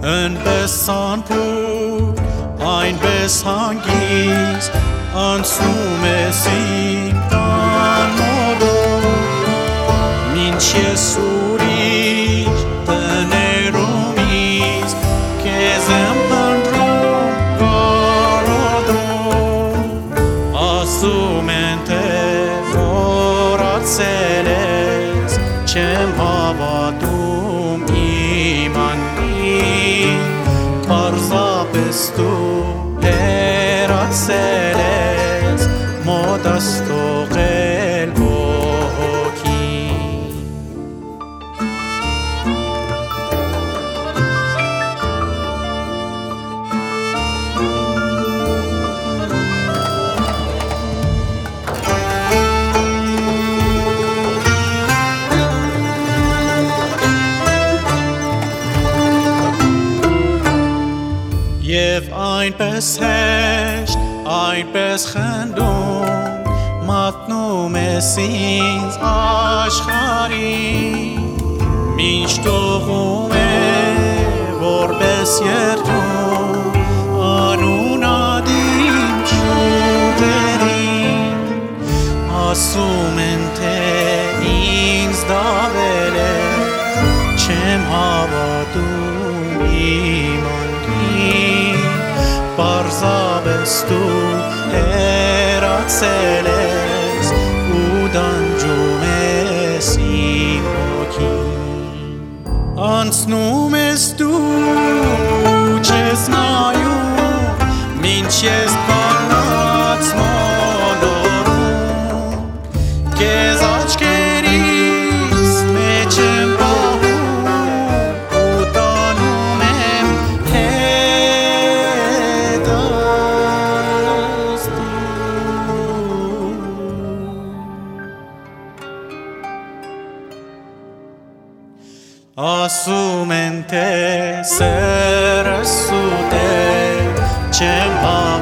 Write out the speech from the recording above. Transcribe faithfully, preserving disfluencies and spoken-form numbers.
Yn besan pur, ein besangis, ansumesim tan modo. Min chesurish tenerumis, kezem pandrum garodo. Asumente vorat seles, chem havatum imani, parza pestu herat seles, modasto gelbo ki. Եվ այնպես հեշտ, այնպես խնդում, մատնում ես ինձ աշխարհին, մինչ տողում է որպես երդում, անունադիմ շուտերին, ասում են թե ինձ դավել ես, չեմ հավատում իմ Պարզապես դու հեռացել ես ու դանջում ես իմ հոգին Անցնում ես դու չես նայում մինչ ես բանած մոլորում Քեզ աչքերիս մեջ եմ Ասում են թե սերը սուտ է, չեմ